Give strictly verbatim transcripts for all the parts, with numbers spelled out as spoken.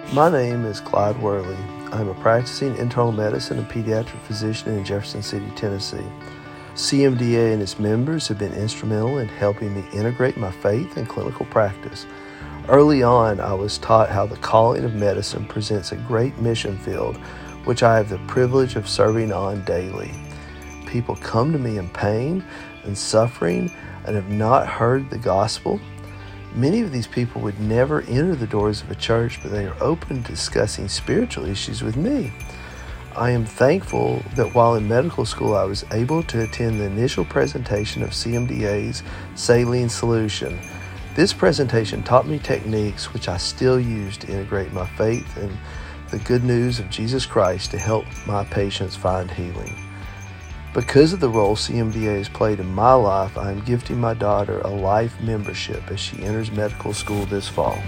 My name is Clyde Worley. I'm a practicing internal medicine and pediatric physician in Jefferson City, Tennessee. C M D A and its members have been instrumental in helping me integrate my faith and clinical practice. Early on, I was taught how the calling of medicine presents a great mission field, which I have the privilege of serving on daily. People come to me in pain and suffering and have not heard the gospel. Many of these people would never enter the doors of a church, but they are open to discussing spiritual issues with me. I am thankful that while in medical school, I was able to attend the initial presentation of C M D A's saline solution. This presentation taught me techniques which I still use to integrate my faith and the good news of Jesus Christ to help my patients find healing. Because of the role C M D A has played in my life, I am gifting my daughter a life membership as she enters medical school this fall.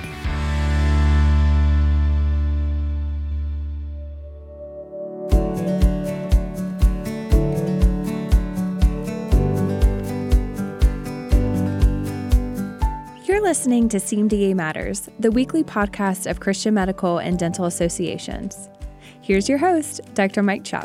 You're listening to C M D A Matters, the weekly podcast of Christian Medical and Dental Associations. Here's your host, Doctor Mike Chupp.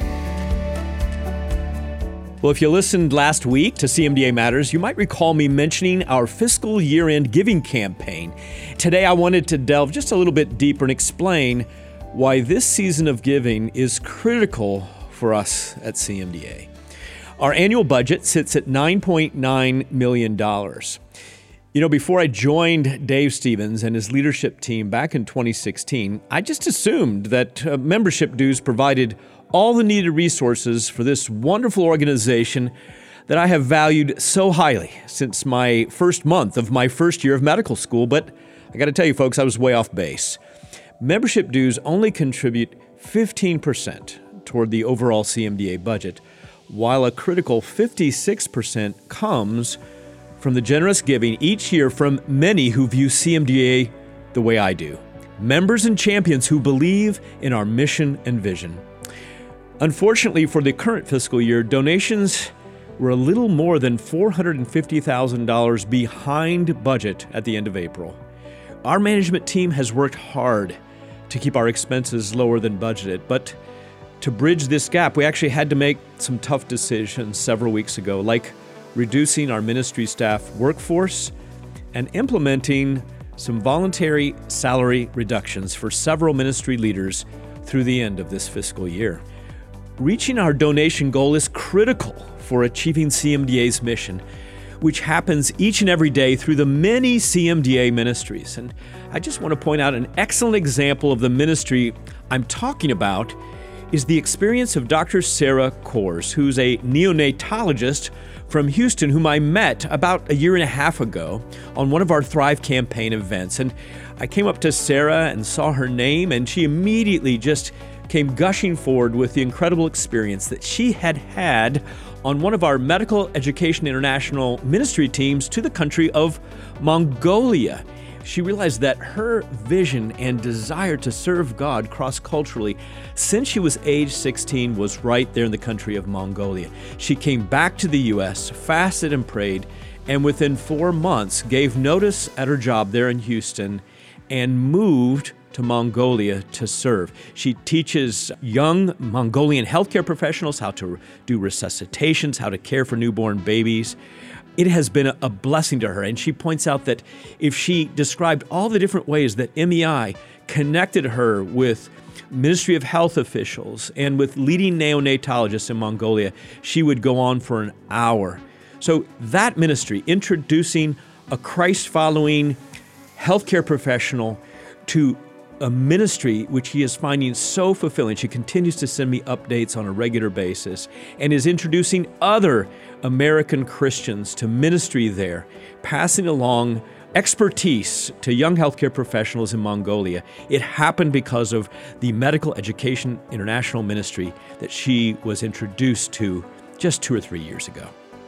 Well, if you listened last week to C M D A Matters, you might recall me mentioning our fiscal year-end giving campaign. Today, I wanted to delve just a little bit deeper and explain why this season of giving is critical for us at C M D A. Our annual budget sits at nine point nine million dollars. You know, before I joined Dave Stevens and his leadership team back in twenty sixteen, I just assumed that uh, membership dues provided all the needed resources for this wonderful organization that I have valued so highly since my first month of my first year of medical school. But I got to tell you, folks, I was way off base. Membership dues only contribute fifteen percent toward the overall C M D A budget, while a critical fifty-six percent comes from the generous giving each year from many who view C M D A the way I do. Members and champions who believe in our mission and vision. Unfortunately, for the current fiscal year, donations were a little more than four hundred fifty thousand dollars behind budget at the end of April. Our management team has worked hard to keep our expenses lower than budgeted, but to bridge this gap, we actually had to make some tough decisions several weeks ago, like reducing our ministry staff workforce and implementing some voluntary salary reductions for several ministry leaders through the end of this fiscal year. Reaching our donation goal is critical for achieving C M D A's mission, which happens each and every day through the many C M D A ministries. And I just want to point out an excellent example of the ministry I'm talking about is the experience of Doctor Sarah Kors, who's a neonatologist from Houston, whom I met about a year and a half ago on one of our Thrive campaign events. And I came up to Sarah and saw her name, and she immediately just came gushing forward with the incredible experience that she had had on one of our Medical Education International ministry teams to the country of Mongolia. She realized that her vision and desire to serve God cross-culturally since she was age sixteen was right there in the country of Mongolia. She came back to the U S, fasted and prayed, and within four months gave notice at her job there in Houston and moved to Mongolia to serve. She teaches young Mongolian healthcare professionals how to do resuscitations, how to care for newborn babies. It has been a blessing to her, and she points out that if she described all the different ways that M E I connected her with Ministry of Health officials and with leading neonatologists in Mongolia, she would go on for an hour. So that ministry, introducing a Christ-following healthcare professional to a ministry which he is finding so fulfilling. She continues to send me updates on a regular basis and is introducing other American Christians to ministry there, passing along expertise to young healthcare professionals in Mongolia. It happened because of the Medical Education International Ministry that she was introduced to just two or three years ago.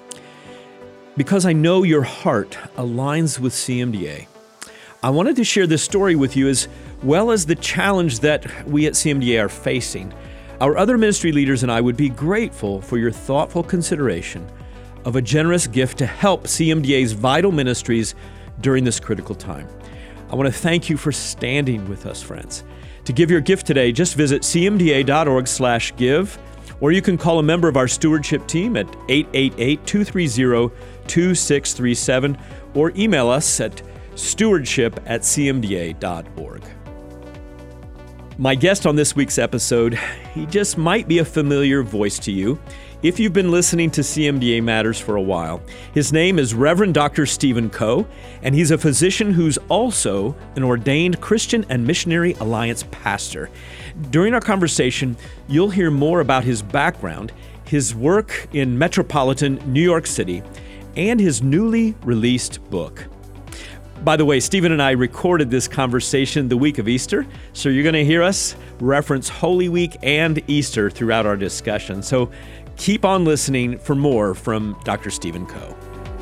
Because I know your heart aligns with C M D A, I wanted to share this story with you as well as the challenge that we at C M D A are facing. Our other ministry leaders and I would be grateful for your thoughtful consideration of a generous gift to help C M D A's vital ministries during this critical time. I want to thank you for standing with us, friends. To give your gift today, just visit c m d a dot org slash give, or you can call a member of our stewardship team at eight eight eight, two three zero, two six three seven, or email us at stewardship at c m d a dot org. My guest on this week's episode, he just might be a familiar voice to you if you've been listening to C M D A Matters for a while. His name is Reverend Doctor Stephen Coe, and he's a physician who's also an ordained Christian and Missionary Alliance pastor. During our conversation, you'll hear more about his background, his work in metropolitan New York City, and his newly released book. By the way, Stephen and I recorded this conversation the week of Easter, so you're going to hear us reference Holy Week and Easter throughout our discussion. So keep on listening for more from Doctor Stephen Coe.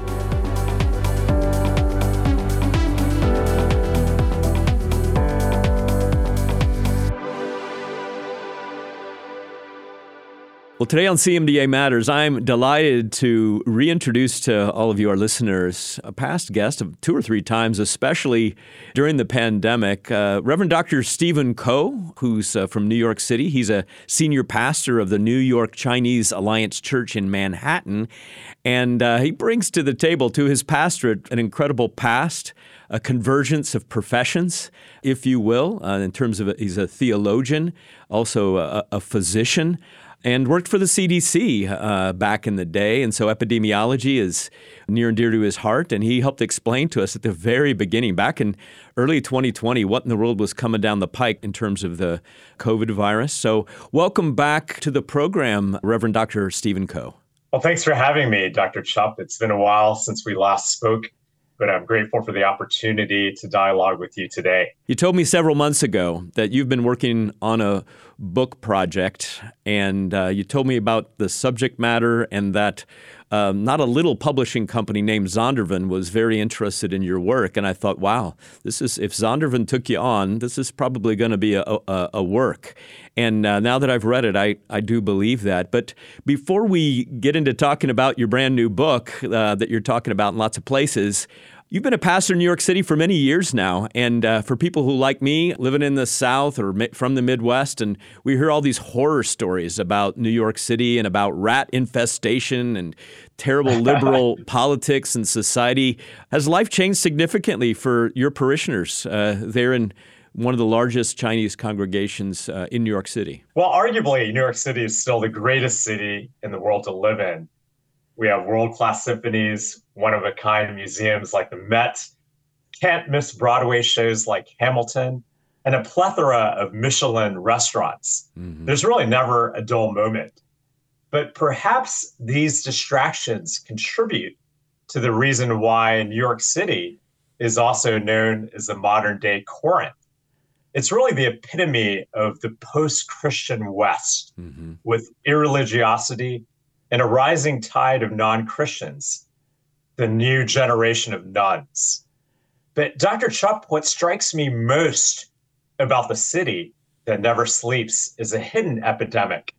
Well, today on C M D A Matters, I'm delighted to reintroduce to all of you, our listeners, a past guest of two or three times, especially during the pandemic, uh, Reverend Doctor Stephen Coe, who's uh, from New York City. He's a senior pastor of the New York Chinese Alliance Church in Manhattan, and uh, he brings to the table, to his pastorate, an incredible past, a convergence of professions, if you will, uh, in terms of a, he's a theologian, also a, a physician, and worked for the C D C uh, back in the day. And so epidemiology is near and dear to his heart. And he helped explain to us at the very beginning, back in early twenty twenty, what in the world was coming down the pike in terms of the COVID virus. So welcome back to the program, Reverend Doctor Stephen Coe. Well, thanks for having me, Doctor Chupp. It's been a while since we last spoke, but I'm grateful for the opportunity to dialogue with you today. You told me several months ago that you've been working on a book project, and uh, you told me about the subject matter and that um, not a little publishing company named Zondervan was very interested in your work. And I thought, wow, this is if Zondervan took you on, this is probably going to be a, a, a work. And uh, now that I've read it, I, I do believe that. But before we get into talking about your brand new book uh, that you're talking about in lots of places, you've been a pastor in New York City for many years now, and uh, for people who, like me, living in the South or mi- from the Midwest, and we hear all these horror stories about New York City and about rat infestation and terrible liberal politics and society. Has life changed significantly for your parishioners uh, there in one of the largest Chinese congregations uh, in New York City? Well, arguably, New York City is still the greatest city in the world to live in. We have world-class symphonies, one-of-a-kind museums like the Met, can't-miss Broadway shows like Hamilton, and a plethora of Michelin restaurants. Mm-hmm. There's really never a dull moment. But perhaps these distractions contribute to the reason why New York City is also known as the modern-day Corinth. It's really the epitome of the post-Christian West, mm-hmm. with irreligiosity and a rising tide of non-Christians, the new generation of nuns. But Doctor Chupp, what strikes me most about the city that never sleeps is a hidden epidemic,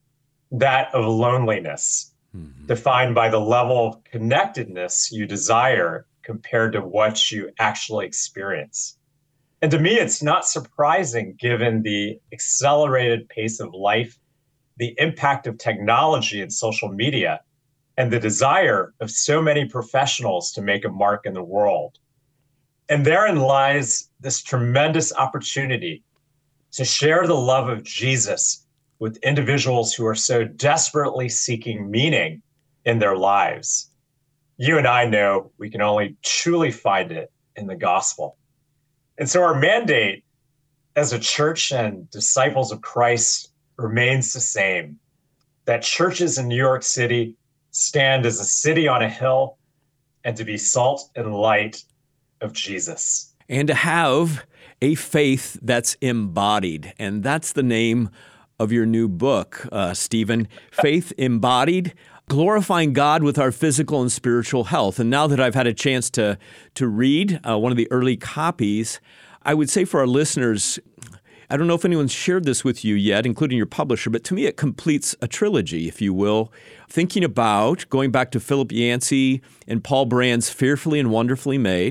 that of loneliness, mm-hmm. defined by the level of connectedness you desire compared to what you actually experience. And to me, it's not surprising given the accelerated pace of life, the impact of technology and social media, and the desire of so many professionals to make a mark in the world. And therein lies this tremendous opportunity to share the love of Jesus with individuals who are so desperately seeking meaning in their lives. You and I know we can only truly find it in the gospel. And so our mandate as a church and disciples of Christ remains the same, that churches in New York City stand as a city on a hill and to be salt and light of Jesus. And to have a faith that's embodied. And that's the name of your new book, uh, Stephen, Faith Embodied, glorifying God with our physical and spiritual health. And now that I've had a chance to, to read uh, one of the early copies, I would say for our listeners, I don't know if anyone's shared this with you yet, including your publisher, but to me it completes a trilogy, if you will, thinking about going back to Philip Yancey and Paul Brand's Fearfully and Wonderfully Made,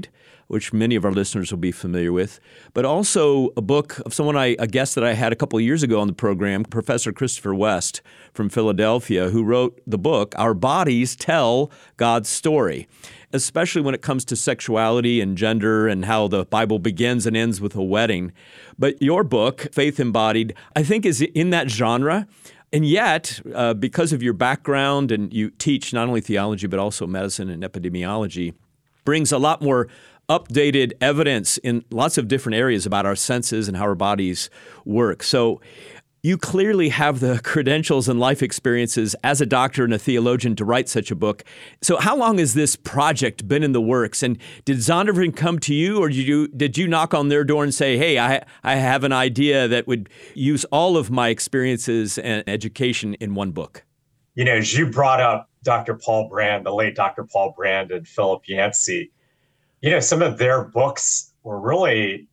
which many of our listeners will be familiar with, but also a book of someone I, a guest that I had a couple of years ago on the program, Professor Christopher West from Philadelphia, who wrote the book, Our Bodies Tell God's Story, especially when it comes to sexuality and gender and how the Bible begins and ends with a wedding. But your book, Faith Embodied, I think is in that genre. And yet, uh, because of your background, and you teach not only theology, but also medicine and epidemiology, brings a lot more updated evidence in lots of different areas about our senses and how our bodies work. So you clearly have the credentials and life experiences as a doctor and a theologian to write such a book. So how long has this project been in the works? And did Zondervan come to you, or did you did you knock on their door and say, hey, I, I have an idea that would use all of my experiences and education in one book? You know, as you brought up Doctor Paul Brand, the late Doctor Paul Brand and Philip Yancey, you know, some of their books were really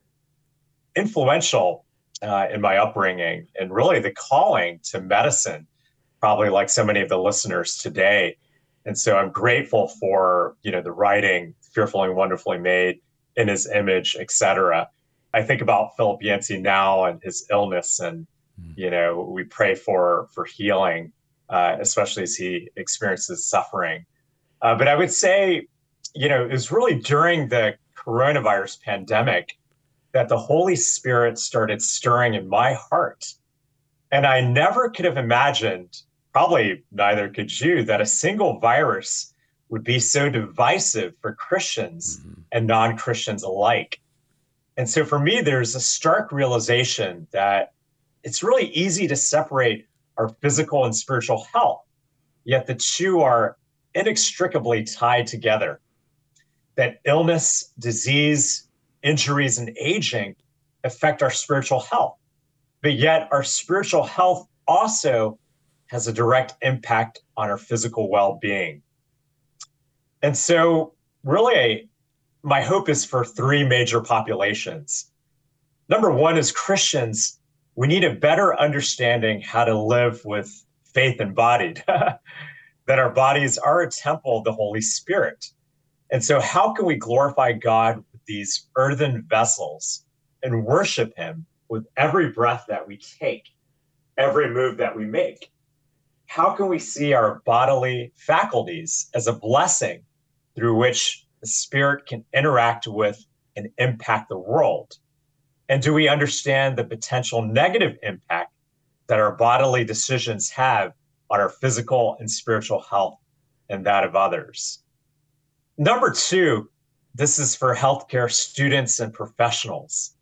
influential Uh, in my upbringing and really the calling to medicine, probably like so many of the listeners today. And so I'm grateful for, you know, the writing, Fearfully and Wonderfully Made, In His Image, et cetera. I think about Philip Yancey now and his illness, and, you know, we pray for, for healing, uh, especially as he experiences suffering. Uh, but I would say, you know, it was really during the coronavirus pandemic that the Holy Spirit started stirring in my heart. And I never could have imagined, probably neither could you, that a single virus would be so divisive for Christians mm-hmm. and non-Christians alike. And so for me, there's a stark realization that it's really easy to separate our physical and spiritual health, yet the two are inextricably tied together. That illness, disease, injuries, and aging affect our spiritual health. But yet our spiritual health also has a direct impact on our physical well-being. And so really, my hope is for three major populations. Number one is Christians. We need a better understanding how to live with faith embodied, that our bodies are a temple of the Holy Spirit. And so how can we glorify God with these earthen vessels and worship him with every breath that we take, every move that we make? How can we see our bodily faculties as a blessing through which the Spirit can interact with and impact the world? And do we understand the potential negative impact that our bodily decisions have on our physical and spiritual health and that of others? Number two, this is for healthcare students and professionals,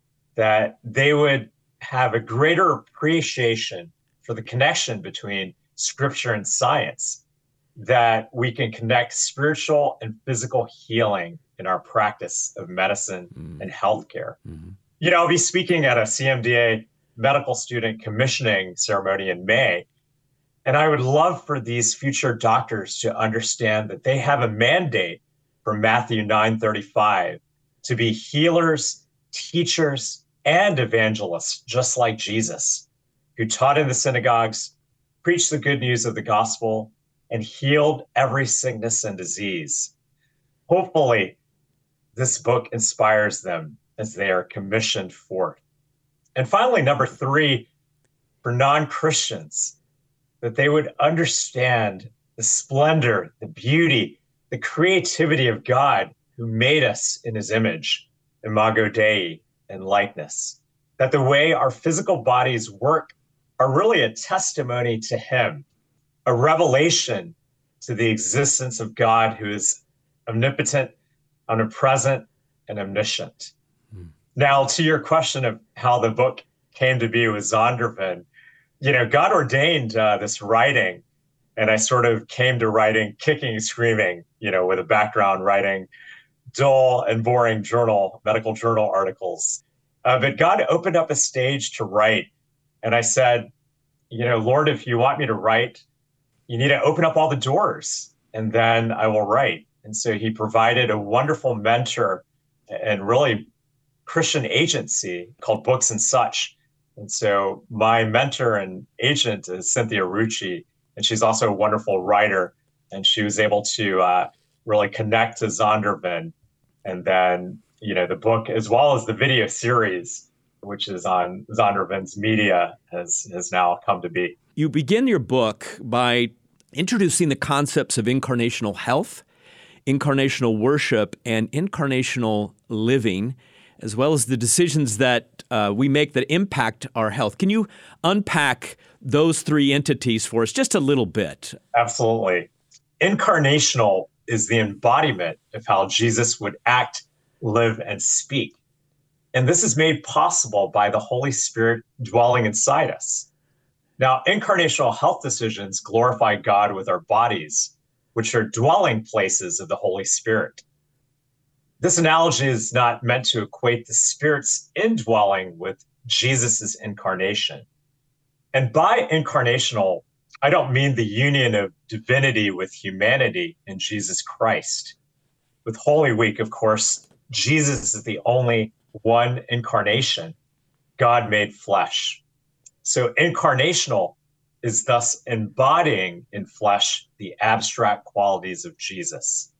that they would have a greater appreciation for the connection between scripture and science, that we can connect spiritual and physical healing in our practice of medicine mm. and healthcare. Mm-hmm. You know, I'll be speaking at a C M D A medical student commissioning ceremony in May, and I would love for these future doctors to understand that they have a mandate from Matthew nine thirty-five to be healers, teachers, and evangelists, just like Jesus, who taught in the synagogues, preached the good news of the gospel, and healed every sickness and disease. Hopefully, this book inspires them as they are commissioned forth. And finally, number three, for non-Christians, that they would understand the splendor, the beauty, the creativity of God who made us in his image, imago Dei, and likeness. That the way our physical bodies work are really a testimony to him, a revelation to the existence of God who is omnipotent, omnipresent, and omniscient. Hmm. Now, to your question of how the book came to be with Zondervan, you know, God ordained uh, this writing, and I sort of came to writing kicking and screaming, you know, with a background writing dull and boring journal, medical journal articles. Uh, but God opened up a stage to write. And I said, you know, Lord, if you want me to write, you need to open up all the doors, and then I will write. And so he provided a wonderful mentor and really Christian agency called Books and Such. And so my mentor and agent is Cynthia Rucci, and she's also a wonderful writer. And she was able to uh, really connect to Zondervan And then, you know, the book, as well as the video series, which is on Zondervan's Media, has, has now come to be. You begin your book by introducing the concepts of incarnational health, incarnational worship, and incarnational living, as well as the decisions that uh, we make that impact our health. Can you unpack those three entities for us just a little bit? Absolutely. Incarnational is the embodiment of how Jesus would act, live, and speak. And this is made possible by the Holy Spirit dwelling inside us. Now, incarnational health decisions glorify God with our bodies, which are dwelling places of the Holy Spirit. This analogy is not meant to equate the Spirit's indwelling with Jesus' incarnation. And by incarnational, I don't mean the union of divinity with humanity in Jesus Christ. With Holy Week, of course, Jesus is the only one incarnation, God made flesh. So incarnational is thus embodying in flesh the abstract qualities of Jesus.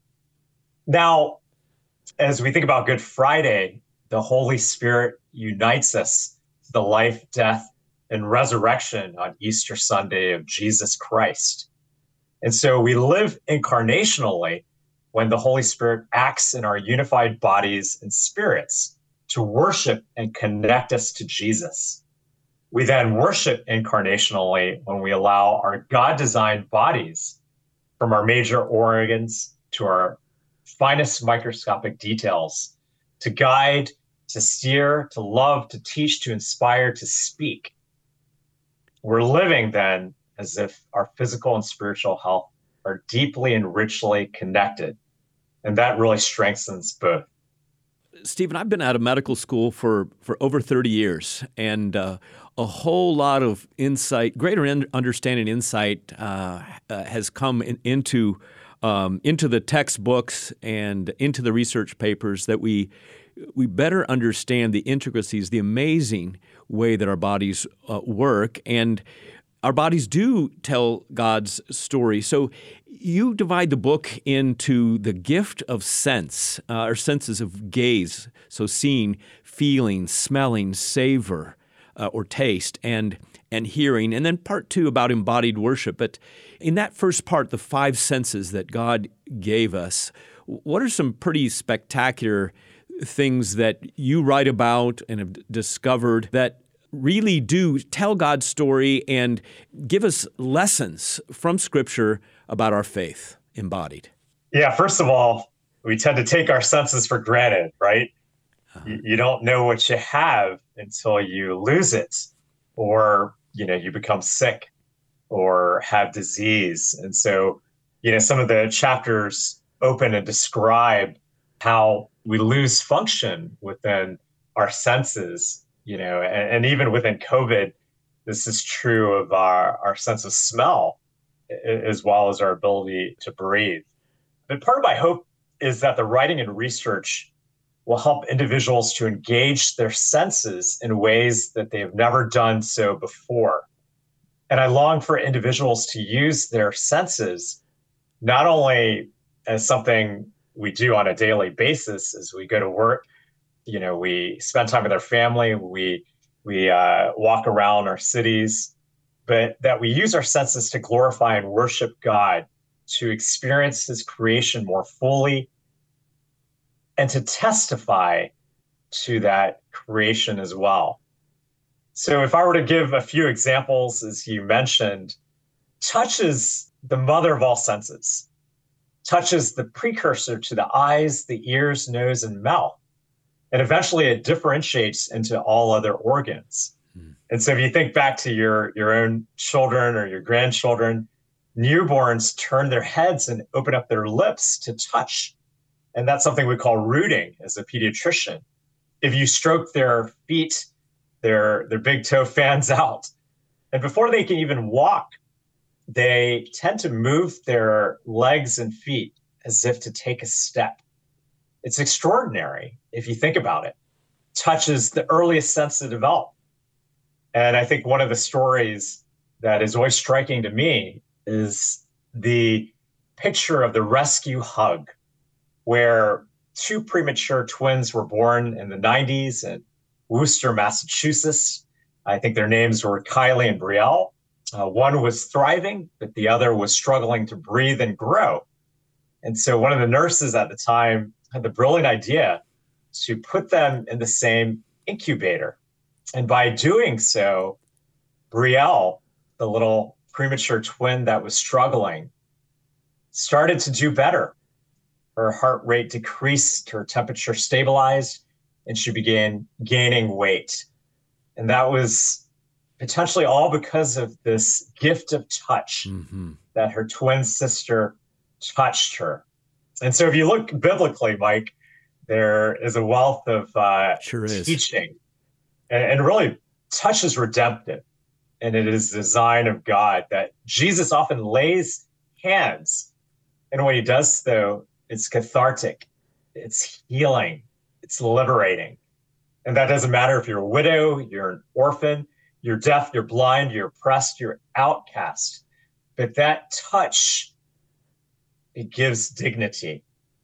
Now, as we think about Good Friday, the Holy Spirit unites us to the life, death, and resurrection on Easter Sunday of Jesus Christ. And so we live incarnationally when the Holy Spirit acts in our unified bodies and spirits to worship and connect us to Jesus. We then worship incarnationally when we allow our God-designed bodies, from our major organs to our finest microscopic details, to guide, to steer, to love, to teach, to inspire, to speak. We're living then as if our physical and spiritual health are deeply and richly connected. And that really strengthens both. Stephen, I've been out of medical school for, for over thirty years, and uh, a whole lot of insight, greater in, understanding insight uh, uh, has come in, into um, into the textbooks and into the research papers that we we better understand the intricacies, the amazing way that our bodies uh, work, and our bodies do tell God's story. So you divide the book into the gift of sense, uh, our senses of gaze, so seeing, feeling, smelling, savor, uh, or taste, and and hearing, and then part two about embodied worship. But in that first part, the five senses that God gave us, what are some pretty spectacular things that you write about and have discovered that really do tell God's story and give us lessons from Scripture about our faith embodied? Yeah, first of all, we tend to take our senses for granted, right? Uh-huh. You, you don't know what you have until you lose it, or, you know, you become sick or have disease. And so, you know, some of the chapters open and describe how we lose function within our senses. You know, and, and even within COVID, this is true of our, our sense of smell, as well as our ability to breathe. But part of my hope is that the writing and research will help individuals to engage their senses in ways that they have never done so before. And I long for individuals to use their senses not only as something we do on a daily basis as we go to work. You know, we spend time with our family, we we uh, walk around our cities, but that we use our senses to glorify and worship God, to experience His creation more fully, and to testify to that creation as well. So if I were to give a few examples, as you mentioned, touch is the mother of all senses. Touch is the precursor to the eyes, the ears, nose, and mouth. And eventually it differentiates into all other organs. Hmm. And so if you think back to your, your own children or your grandchildren, newborns turn their heads and open up their lips to touch. And that's something we call rooting as a pediatrician. If you stroke their feet, their, their big toe fans out. And before they can even walk, they tend to move their legs and feet as if to take a step. It's extraordinary if you think about it. Touch is the earliest sense to develop. And I think one of the stories that is always striking to me is the picture of the rescue hug, where two premature twins were born in the nineties in Worcester, Massachusetts. I think their names were Kylie and Brielle. Uh, one was thriving, but the other was struggling to breathe and grow. And so one of the nurses at the time had the brilliant idea to put them in the same incubator. And by doing so, Brielle, the little premature twin that was struggling, started to do better. Her heart rate decreased, her temperature stabilized, and she began gaining weight. And that was potentially all because of this gift of touch mm-hmm. that her twin sister touched her. And so if you look biblically, Mike, there is a wealth of uh, sure is. teaching. And, and really, touch is redemptive. And it is the design of God that Jesus often lays hands. And when he does, though, it's cathartic, it's healing, it's liberating. And that doesn't matter if you're a widow, you're an orphan, you're deaf, you're blind, you're oppressed, you're outcast. But that touch, it gives dignity.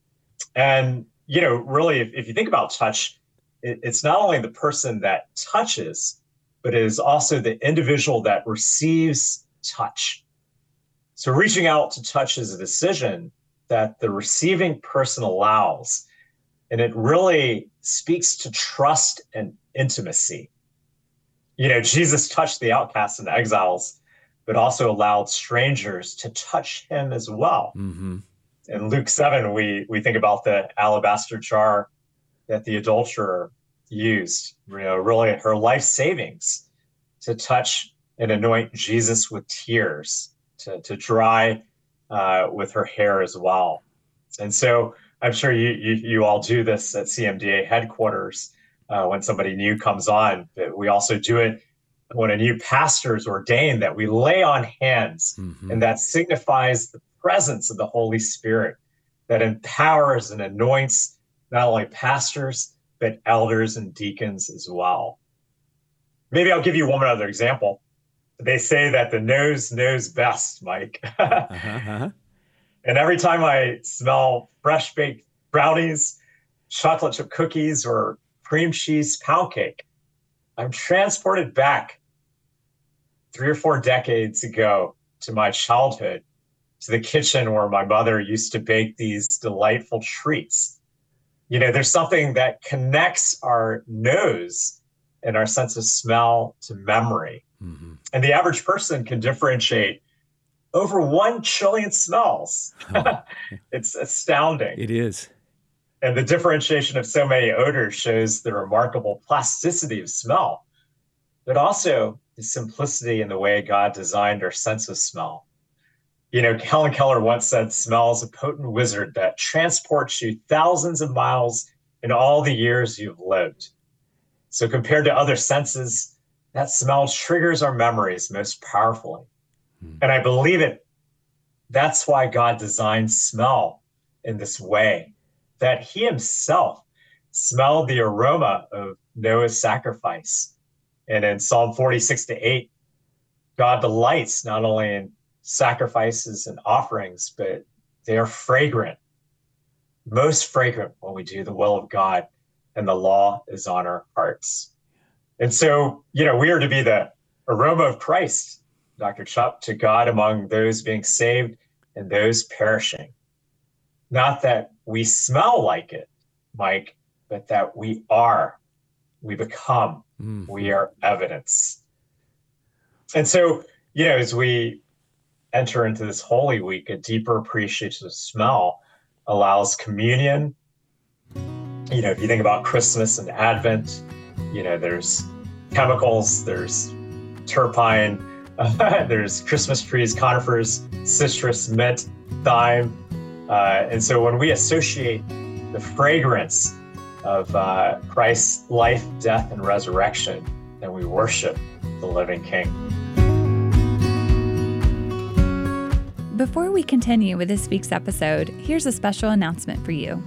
And, you know, really, if, if you think about touch, it, it's not only the person that touches, but it is also the individual that receives touch. So reaching out to touch is a decision that the receiving person allows. And it really speaks to trust and intimacy. You know, Jesus touched the outcasts and exiles, but also allowed strangers to touch him as well. Mm-hmm. In Luke seven, we we think about the alabaster jar that the adulterer used, you know, really her life savings to touch and anoint Jesus with tears, to, to dry uh, with her hair as well. And so I'm sure you, you you all do this at C M D A headquarters uh, when somebody new comes on, but we also do it when a new pastor is ordained, that we lay on hands, mm-hmm. and that signifies the presence of the Holy Spirit that empowers and anoints not only pastors, but elders and deacons as well. Maybe I'll give you one other example. They say that the nose knows best, Mike. uh-huh, uh-huh. And every time I smell fresh baked brownies, chocolate chip cookies, or cream cheese pound cake, I'm transported back three or four decades ago to my childhood, to the kitchen where my mother used to bake these delightful treats. You know, there's something that connects our nose and our sense of smell to memory. Mm-hmm. And the average person can differentiate over one trillion smells. Oh. It's astounding. It is. And the differentiation of so many odors shows the remarkable plasticity of smell, but also the simplicity in the way God designed our sense of smell. You know, Helen Keller once said, smell is a potent wizard that transports you thousands of miles in all the years you've lived. So compared to other senses, that smell triggers our memories most powerfully. Mm. And I believe it. That's why God designed smell in this way, that he himself smelled the aroma of Noah's sacrifice. And in Psalm forty-six to eight, God delights not only in sacrifices and offerings, but they are fragrant, most fragrant when we do the will of God, and the law is on our hearts. And so, you know, we are to be the aroma of Christ, Doctor Chup, to God among those being saved and those perishing. Not that we smell like it, Mike, but that we are, we become, mm. we are evidence. And so, you know, as we enter into this Holy Week, a deeper appreciation of smell allows communion. You know, if you think about Christmas and Advent, you know, there's chemicals, there's turpine, uh, there's Christmas trees, conifers, citrus, mint, thyme. Uh, and so when we associate the fragrance of uh, Christ's life, death, and resurrection, then we worship the living King. Before we continue with this week's episode, here's a special announcement for you.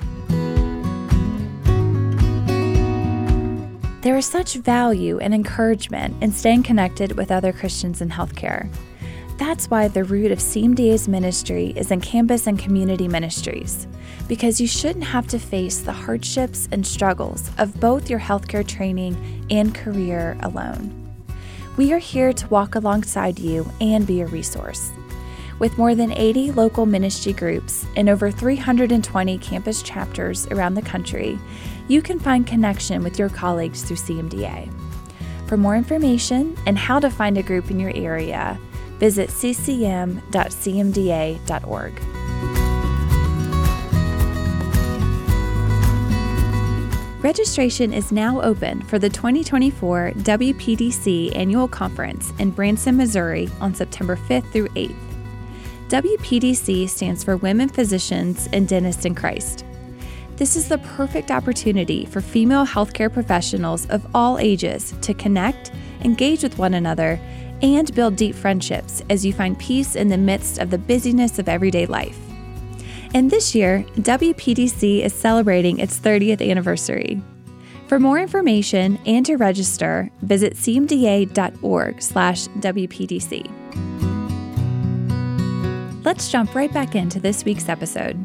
There is such value and encouragement in staying connected with other Christians in healthcare. That's why the root of C M D A's ministry is in campus and community ministries, because you shouldn't have to face the hardships and struggles of both your healthcare training and career alone. We are here to walk alongside you and be a resource. With more than eighty local ministry groups and over three hundred twenty campus chapters around the country, you can find connection with your colleagues through C M D A. For more information and how to find a group in your area, visit c c m dot c m d a dot org. Registration is now open for the twenty twenty-four W P D C Annual Conference in Branson, Missouri on September fifth through eighth. W P D C stands for Women Physicians and Dentists in Christ. This is the perfect opportunity for female healthcare professionals of all ages to connect, engage with one another, and build deep friendships as you find peace in the midst of the busyness of everyday life. And this year, W P D C is celebrating its thirtieth anniversary. For more information and to register, visit c m d a dot org slash W P D C. Let's jump right back into this week's episode.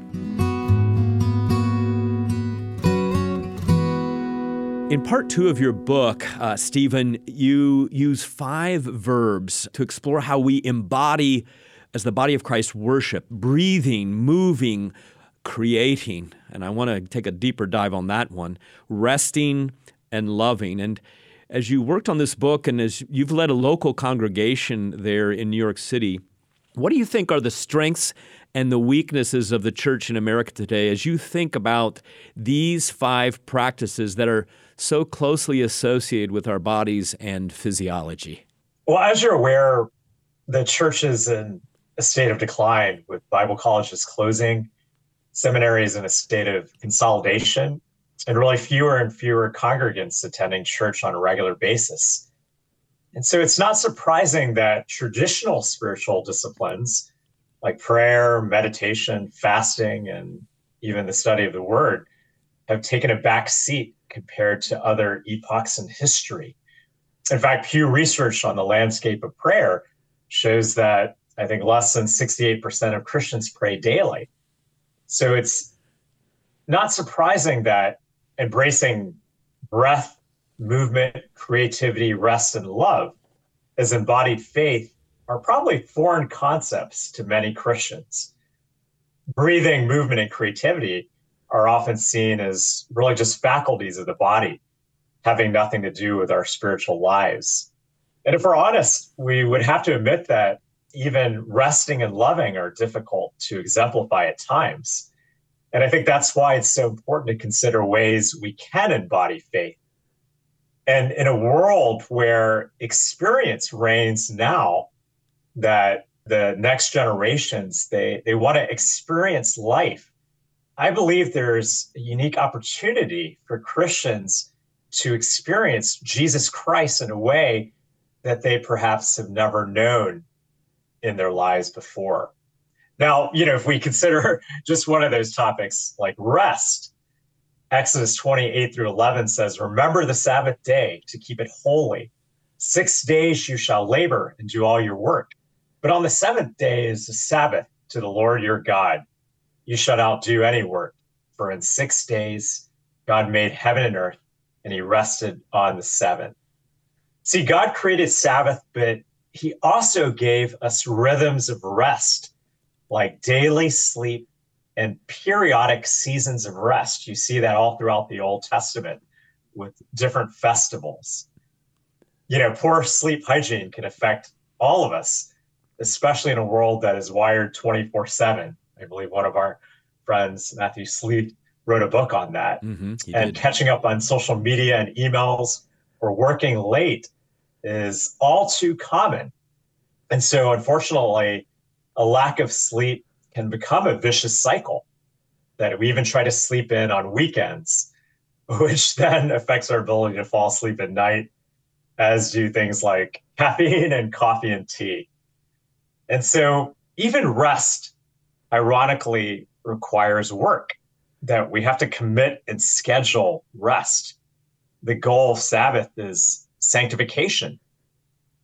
In part two of your book, uh, Stephen, you use five verbs to explore how we embody, as the body of Christ, worship, breathing, moving, creating. And I want to take a deeper dive on that one, resting and loving. And as you worked on this book and as you've led a local congregation there in New York City, what do you think are the strengths and the weaknesses of the church in America today as you think about these five practices that are so closely associated with our bodies and physiology? Well, as you're aware, the church is in a state of decline, with Bible colleges closing, seminaries in a state of consolidation, and really fewer and fewer congregants attending church on a regular basis. And so it's not surprising that traditional spiritual disciplines like prayer, meditation, fasting, and even the study of the Word have taken a back seat compared to other epochs in history. In fact, Pew Research on the landscape of prayer shows that I think less than sixty-eight percent of Christians pray daily. So it's not surprising that embracing breath, movement, creativity, rest, and love as embodied faith are probably foreign concepts to many Christians. Breathing, movement, and creativity are often seen as really just faculties of the body, having nothing to do with our spiritual lives. And if we're honest, we would have to admit that even resting and loving are difficult to exemplify at times. And I think that's why it's so important to consider ways we can embody faith. And in a world where experience reigns now, that the next generations, they, they want to experience life, I believe there's a unique opportunity for Christians to experience Jesus Christ in a way that they perhaps have never known in their lives before. Now, you know, if we consider just one of those topics like rest, Exodus twenty-eight through eleven says, "Remember the Sabbath day to keep it holy. Six days you shall labor and do all your work. But on the seventh day is the Sabbath to the Lord your God. You shall not do any work, for in six days God made heaven and earth, and he rested on the seventh." See, God created Sabbath, but he also gave us rhythms of rest, like daily sleep and periodic seasons of rest. You see that all throughout the Old Testament with different festivals. You know, poor sleep hygiene can affect all of us, especially in a world that is wired twenty-four seven. I believe one of our friends, Matthew Sleeth, wrote a book on that. Mm-hmm, and did. Catching up on social media and emails or working late is all too common. And so, unfortunately, a lack of sleep can become a vicious cycle that we even try to sleep in on weekends, which then affects our ability to fall asleep at night, as do things like caffeine and coffee and tea. And so even rest, ironically, requires work, that we have to commit and schedule rest. The goal of Sabbath is sanctification.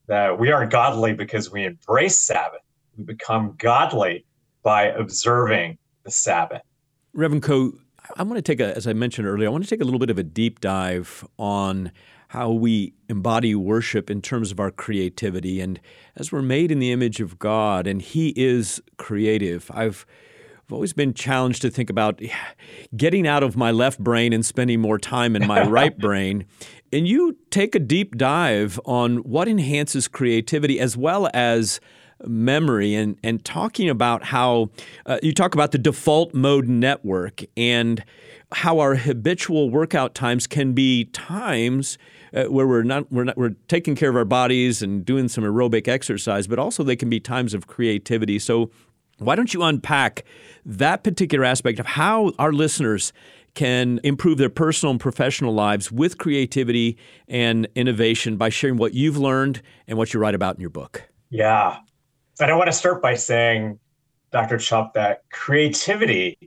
that we aren't godly because we embrace Sabbath. We become godly by observing the Sabbath. Reverend Coe, I want to take a, as I mentioned earlier, I want to take a little bit of a deep dive on how we embody worship in terms of our creativity. And as we're made in the image of God, and He is creative, I've I've always been challenged to think about getting out of my left brain and spending more time in my right brain. And you take a deep dive on what enhances creativity as well as memory, and, and talking about how uh, you talk about the default mode network and how our habitual workout times can be times uh, where we're not we're not we're taking care of our bodies and doing some aerobic exercise, but also they can be times of creativity. So why don't you unpack that particular aspect of how our listeners can improve their personal and professional lives with creativity and innovation by sharing what you've learned and what you write about in your book? Yeah. And I want to start by saying, Doctor Chup, that creativity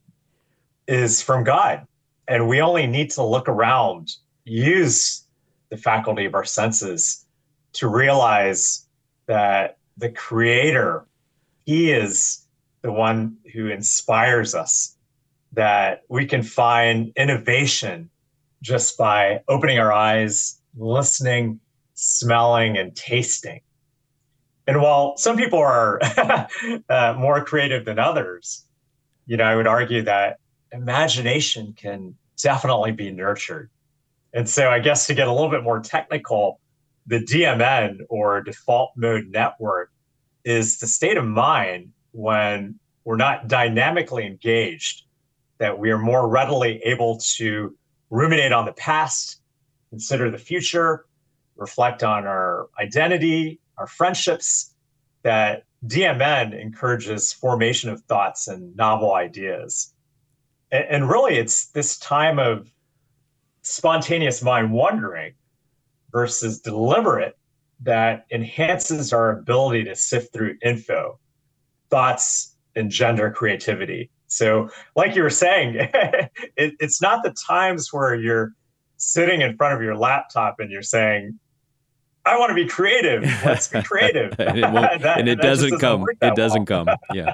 is from God. And we only need to look around, use the faculty of our senses to realize that the Creator, He is the one who inspires us, that we can find innovation just by opening our eyes, listening, smelling, and tasting. And while some people are uh, more creative than others, you know, I would argue that imagination can definitely be nurtured. And so I guess to get a little bit more technical, the D M N, or default mode network, is the state of mind when we're not dynamically engaged, that we are more readily able to ruminate on the past, consider the future, reflect on our identity, our friendships, that D M N encourages formation of thoughts and novel ideas. And, and really, it's this time of spontaneous mind wandering versus deliberate that enhances our ability to sift through info. Thoughts engender creativity. So like you were saying, it, it's not the times where you're sitting in front of your laptop and you're saying, I want to be creative. Let's be creative. and it, won't, that, and it doesn't, doesn't come. It doesn't well. come. Yeah.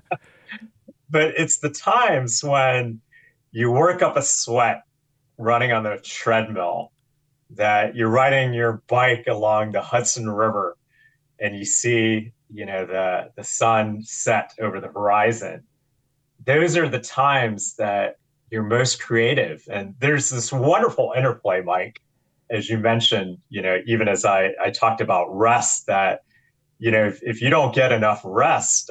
But it's the times when you work up a sweat running on the treadmill, that you're riding your bike along the Hudson River and you see, you know, the, the sun set over the horizon. Those are the times that you're most creative. And there's this wonderful interplay, Mike, as you mentioned, you know, even as I, I talked about rest, that, you know, if, if you don't get enough rest,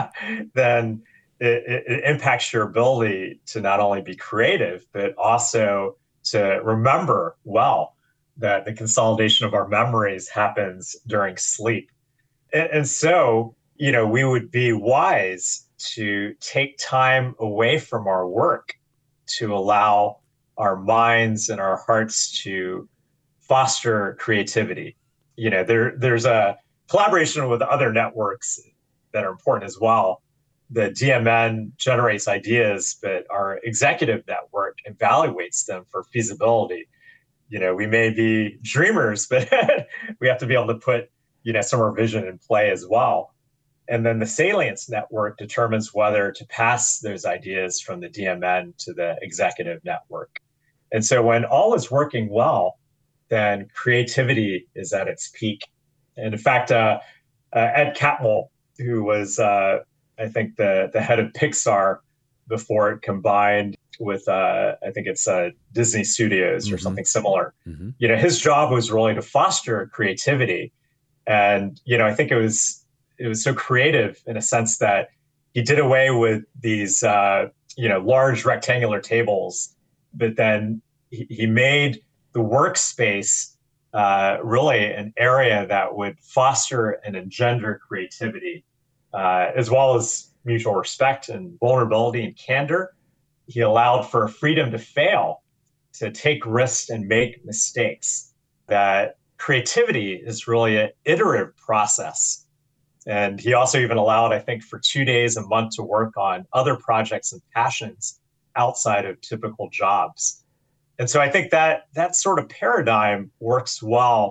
then it, it, it impacts your ability to not only be creative, but also to remember well, that the consolidation of our memories happens during sleep. And, and so, you know, we would be wise to take time away from our work to allow our minds and our hearts to foster creativity. You know, there there's a collaboration with other networks that are important as well. The D M N generates ideas, but our executive network evaluates them for feasibility. You know, we may be dreamers, but we have to be able to put, you know, some of our vision in play as well. And then the Salience network determines whether to pass those ideas from the D M N to the executive network. And so when all is working well, then creativity is at its peak. And in fact, uh, uh, Ed Catmull, who was, uh, I think, the, the head of Pixar before it combined with, uh, I think it's uh, Disney Studios or mm-hmm. something similar. Mm-hmm. You know, his job was really to foster creativity. And, you know, I think it was, it was so creative in a sense that he did away with these, uh, you know, large rectangular tables, but then he, he made the workspace uh, really an area that would foster and engender creativity, uh, as well as mutual respect and vulnerability and candor. He allowed for freedom to fail, to take risks and make mistakes. That creativity is really an iterative process. And he also even allowed, I think, for two days a month to work on other projects and passions outside of typical jobs. And so I think that that sort of paradigm works well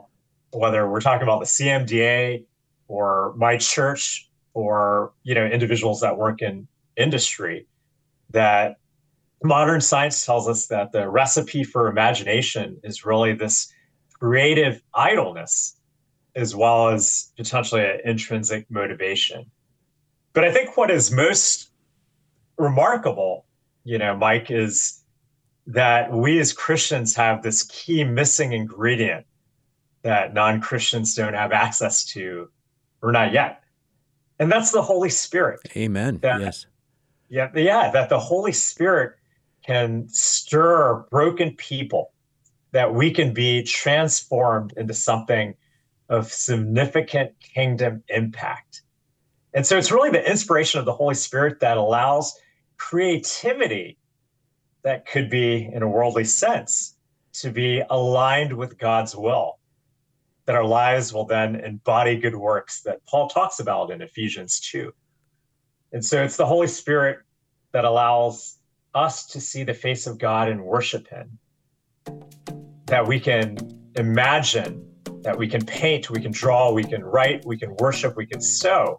whether we're talking about the C M D A or my church or, you know, individuals that work in industry, that modern science tells us that the recipe for imagination is really this creative idleness, as well as potentially an intrinsic motivation. But I think what is most remarkable, you know, Mike, is that we as Christians have this key missing ingredient that non-Christians don't have access to, or not yet. And that's the Holy Spirit. Amen. That, yes. Yeah, yeah, that the Holy Spirit can stir broken people, that we can be transformed into something of significant kingdom impact. And so it's really the inspiration of the Holy Spirit that allows creativity that could be, in a worldly sense, to be aligned with God's will, that our lives will then embody good works that Paul talks about in Ephesians two. And so it's the Holy Spirit that allows us to see the face of God and worship him, that we can imagine, that we can paint, we can draw, we can write, we can worship, we can sew,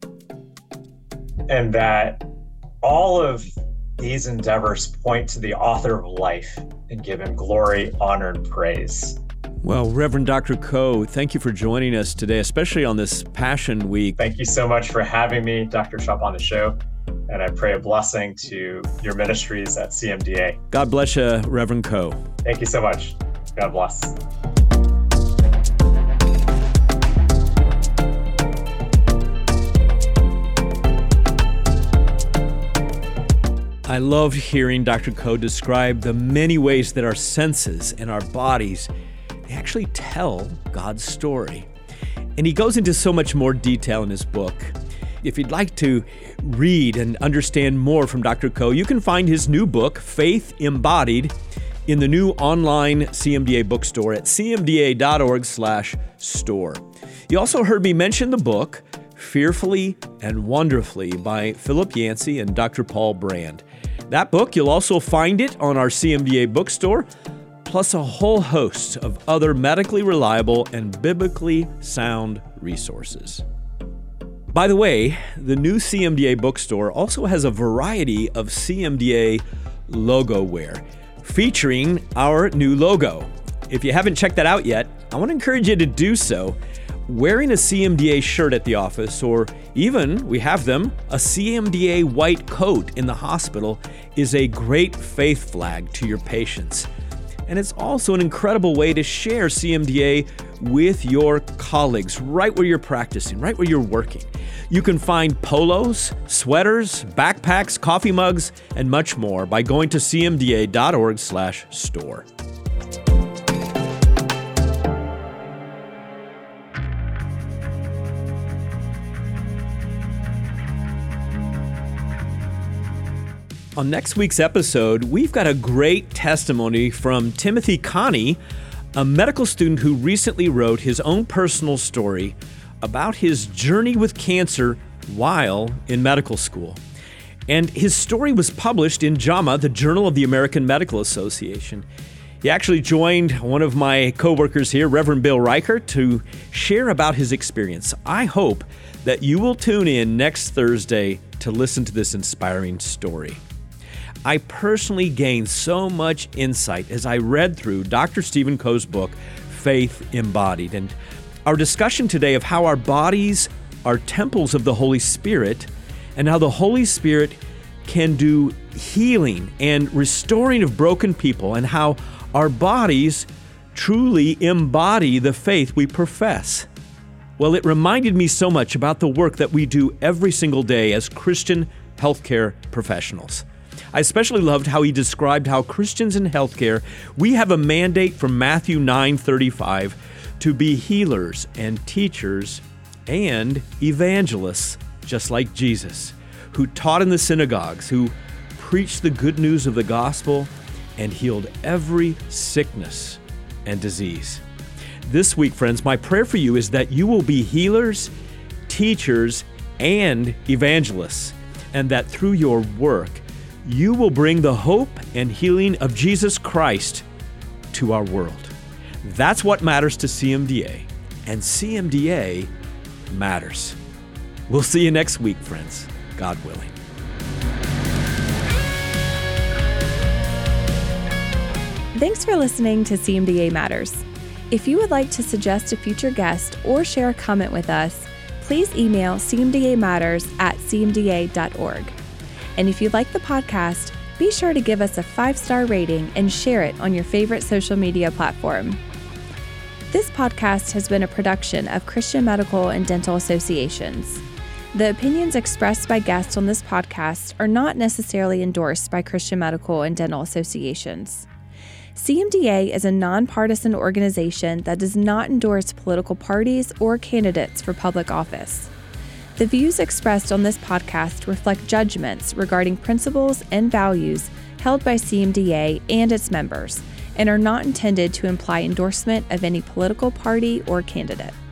and that all of these endeavors point to the author of life and give him glory, honor, and praise. Well, Reverend Doctor Koh, thank you for joining us today, especially on this Passion Week. Thank you so much for having me, Doctor Schaap, on the show. And I pray a blessing to your ministries at C M D A. God bless you, Reverend Koh. Thank you so much. God bless. I love hearing Doctor Koh describe the many ways that our senses and our bodies, they actually tell God's story. And he goes into so much more detail in his book. If you'd like to read and understand more from Doctor Koh, you can find his new book, Faith Embodied, in the new online C M D A bookstore at c m d a dot org slash store. You also heard me mention the book, Fearfully and Wonderfully by Philip Yancey and Doctor Paul Brand. That book, you'll also find it on our C M D A bookstore, plus a whole host of other medically reliable and biblically sound resources. By the way, the new C M D A bookstore also has a variety of C M D A logo wear, featuring our new logo. If you haven't checked that out yet, I want to encourage you to do so. Wearing a C M D A shirt at the office, or even, we have them, a C M D A white coat in the hospital, is a great faith flag to your patients. And it's also an incredible way to share C M D A with your colleagues right where you're practicing, right where you're working. You can find polos, sweaters, backpacks, coffee mugs, and much more by going to c m d a dot org slash store. On next week's episode, we've got a great testimony from Timothy Connie, a medical student who recently wrote his own personal story about his journey with cancer while in medical school. And his story was published in JAMA, the Journal of the American Medical Association. He actually joined one of my coworkers here, Reverend Bill Reichert, to share about his experience. I hope that you will tune in next Thursday to listen to this inspiring story. I personally gained so much insight as I read through Doctor Stephen Koh's book, Faith Embodied, and our discussion today of how our bodies are temples of the Holy Spirit and how the Holy Spirit can do healing and restoring of broken people, and how our bodies truly embody the faith we profess. Well, it reminded me so much about the work that we do every single day as Christian healthcare professionals. I especially loved how he described how Christians in healthcare, we have a mandate from Matthew nine thirty-five to be healers and teachers and evangelists, just like Jesus, who taught in the synagogues, who preached the good news of the gospel and healed every sickness and disease. This week, friends, my prayer for you is that you will be healers, teachers, and evangelists, and that through your work, you will bring the hope and healing of Jesus Christ to our world. That's what matters to C M D A. and C M D A matters. We'll see you next week, friends, God willing. Thanks for listening to C M D A Matters. If you would like to suggest a future guest or share a comment with us, please email c m d a matters at c m d a dot org. And if you like the podcast, be sure to give us a five-star rating and share it on your favorite social media platform. This podcast has been a production of Christian Medical and Dental Associations. The opinions expressed by guests on this podcast are not necessarily endorsed by Christian Medical and Dental Associations. C M D A is a nonpartisan organization that does not endorse political parties or candidates for public office. The views expressed on this podcast reflect judgments regarding principles and values held by C M D A and its members, and are not intended to imply endorsement of any political party or candidate.